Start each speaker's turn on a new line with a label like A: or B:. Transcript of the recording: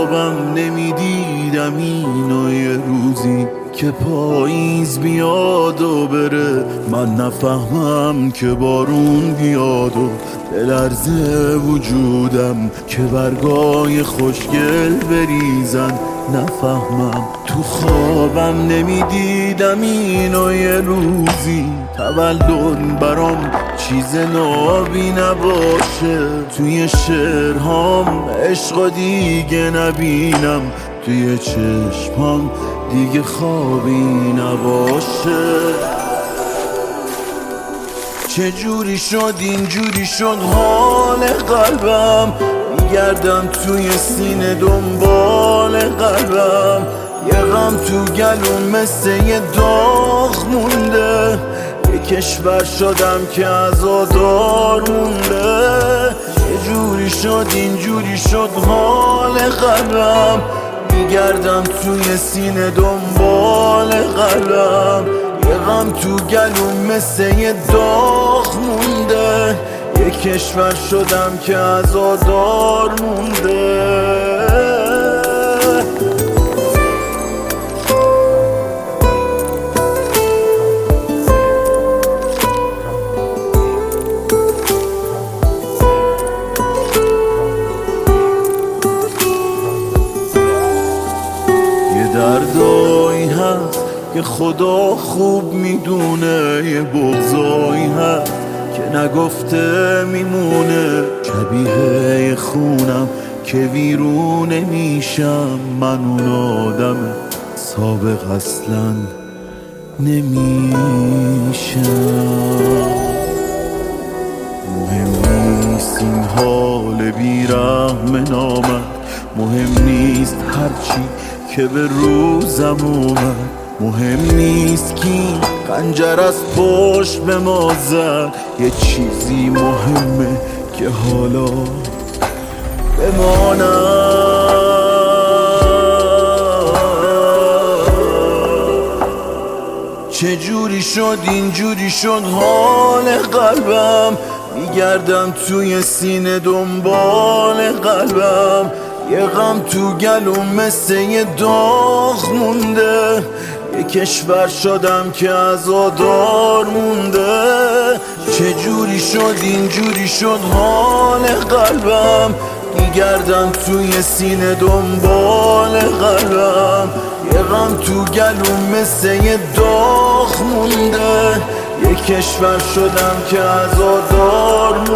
A: خوابم نمیدیدم اینو یه روزی که پاییز بیاد و بره، من نفهمم که بارون بیاد و بلرزه وجودم که برگای خوشگل بریزن، نفهمم تو خوابم نمیدیدم اینو یه روزی تولد برام چیز نابی نباشه، توی شعرهام عشق دیگه نبینم، توی چشمام دیگه خوابی نباشه. چجوری شد اینجوری شد حال قلبم، میگردم توی سینه دنبال قلبم، یه غم تو گلوم مثل یه داغ مونده، یه کشور شدم که عزادار مونده. یه جوری شد اینجوری شد حال قلبم، میگردم توی سینه دنبال قلبم، یه غم تو گلوم مثل یه داغ مونده، یه کشور شدم که عزادار مونده. دردایی هست که خدا خوب میدونه، یه بغضایی هست که نگفته میمونه، شبیه خونم که ویرونه میشم، من اون آدم سابق اصلا نمیشم. مهم نیست این حال بیرحم نامد، مهم نیست هرچی که به روزم اومد، مهم نیست کی خنجر از پشت به ما زد، یه چیزی مهمه که حالا بمانم. چجوری شد اینجوری شد حال قلبم، میگردم توی سینه دنبال قلبم، یه غم تو گلوم مثل یه داغ مونده، یه کشور شدم که عزادار مونده. چجوری شد اینجوری شد حال قلبم، میگردم توی سینه دنبال قلبم، یه غم تو گلوم مثل یه داغ مونده، یه کشور شدم که عزادار